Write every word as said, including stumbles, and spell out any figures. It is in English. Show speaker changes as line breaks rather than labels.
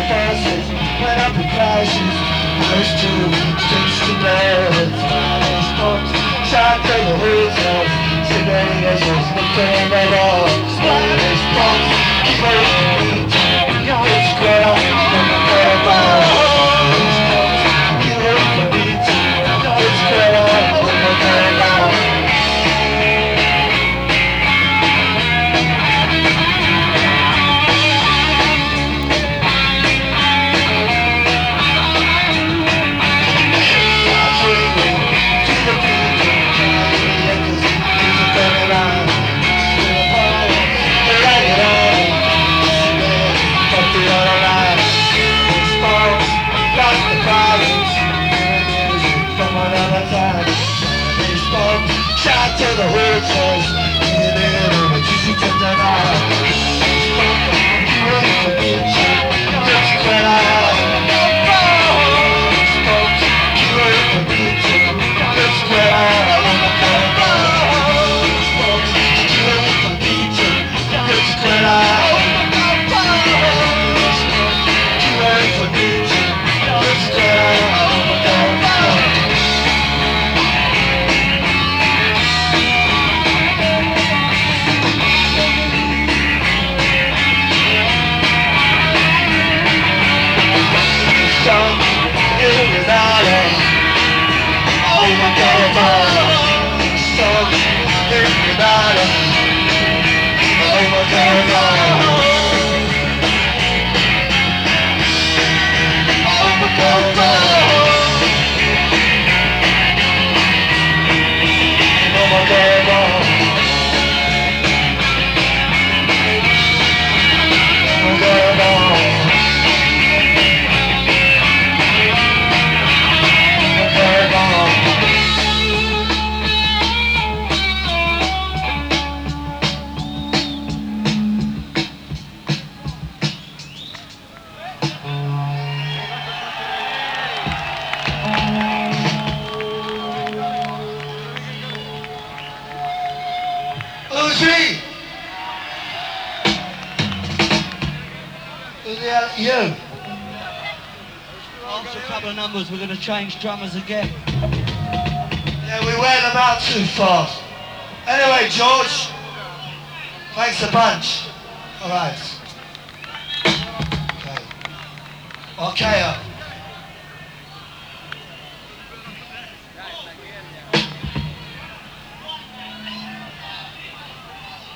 forces went up in prices. Those two streets to love. Spanish folks shot through the windows. Civilians looking at all. Spanish folks keep on it's girl from the purple. Spanish folks keep on the beat. It's girl from the purple. Shot to the horses, in and a juicy turns out out. You ready for bitch? Let's get out. Folks, you ready for bitch? Let's get out. Folks, you ready for bitch? Let's get out. You ready for bitch? Let's get out. Oh my God, songs in Nevada. Oh my God, oh my God, oh my God, oh my God. Uzi! Who the hell are you?
After a couple of numbers, we're going to change drummers again.
Yeah, we wear them out too fast. Anyway, George, thanks a bunch. All right. Okay. Okay. Uh,